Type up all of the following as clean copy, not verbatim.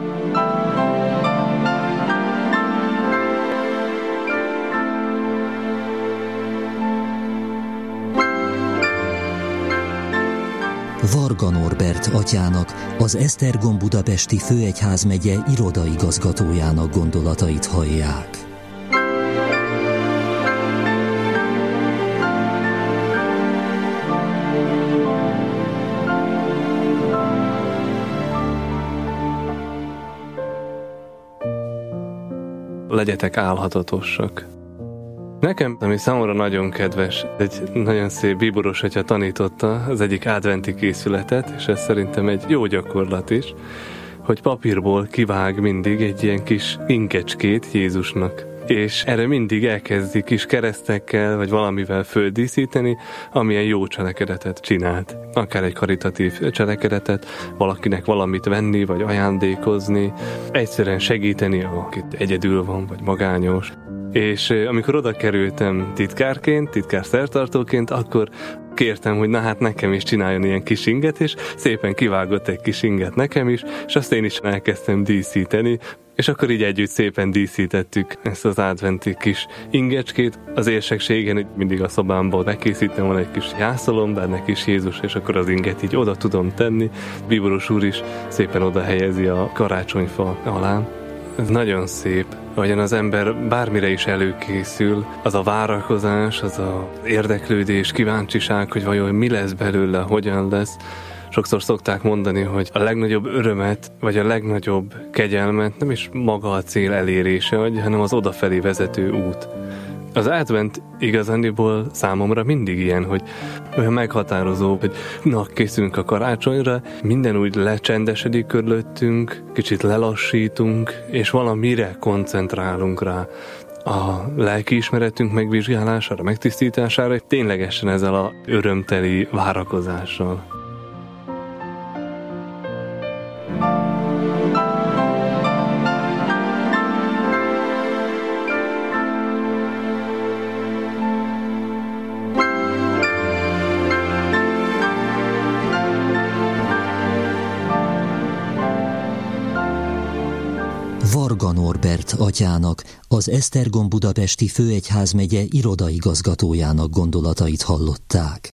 Varga Norbert atyának, az Esztergom Budapesti Főegyházmegye irodaigazgatójának gondolatait hallják. Legyetek álhatatosak. Nekem, ami számomra nagyon kedves, egy nagyon szép bíboros atya tanította az egyik adventi készületet, és ez szerintem egy jó gyakorlat is, hogy papírból kivág mindig egy ilyen kis inkecskét Jézusnak. És erre mindig elkezdi kis keresztekkel, vagy valamivel földíszíteni, amilyen jó cselekedetet csinált. Akár egy karitatív cselekedetet, valakinek valamit venni, vagy ajándékozni, egyszerűen segíteni, akit egyedül van, vagy magányos. És amikor oda kerültem titkárként, titkár szertartóként, akkor kértem, hogy na hát nekem is csináljon ilyen kis inget, és szépen kivágott egy kis inget nekem is, és azt én is elkezdtem díszíteni, és akkor így együtt szépen díszítettük ezt az adventi kis ingecskét. Az érsekségen mindig a szobámban bekészítem, van egy kis jászolom, benne kis Jézus, és akkor az inget így oda tudom tenni. Bíboros úr is szépen oda helyezi a karácsonyfa alá. Ez nagyon szép, ahogyan az ember bármire is előkészül, az a várakozás, az a érdeklődés, kíváncsiság, hogy vajon mi lesz belőle, hogyan lesz. Sokszor szokták mondani, hogy a legnagyobb örömet, vagy a legnagyobb kegyelmet nem is maga a cél elérése adja, hanem az odafelé vezető út. Az advent igazániból számomra mindig ilyen, hogy olyan meghatározó, hogy na, készülünk a karácsonyra, minden úgy lecsendesedik körülöttünk, kicsit lelassítunk, és valamire koncentrálunk rá. A lelkiismeretünk megvizsgálására, megtisztítására, ténylegesen ezzel a örömteli várakozással. Varga Norbert atyának, az Esztergom Budapesti Főegyházmegye irodaigazgatójának gondolatait hallották.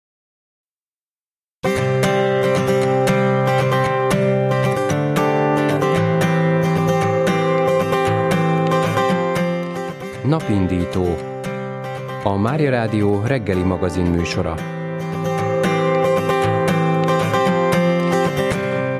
Napindító. A Mária Rádió reggeli magazin műsora.